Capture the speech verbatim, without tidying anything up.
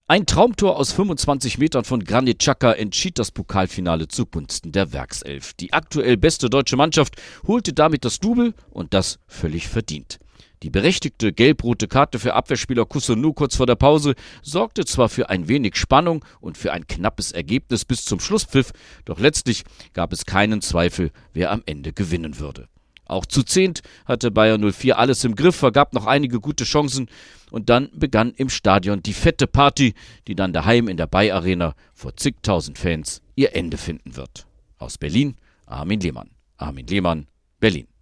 Ein Traumtor aus fünfundzwanzig Metern von Granit Xhaka entschied das Pokalfinale zugunsten der Werkself. Die aktuell beste deutsche Mannschaft holte damit das Double und das völlig verdient. Die berechtigte gelb-rote Karte für Abwehrspieler Kusunu kurz vor der Pause sorgte zwar für ein wenig Spannung und für ein knappes Ergebnis bis zum Schlusspfiff, doch letztlich gab es keinen Zweifel, wer am Ende gewinnen würde. Auch zu zehnt hatte Bayer null vier alles im Griff, vergab noch einige gute Chancen und dann begann im Stadion die fette Party, die dann daheim in der Bay Arena vor zigtausend Fans ihr Ende finden wird. Aus Berlin, Armin Lehmann. Armin Lehmann, Berlin.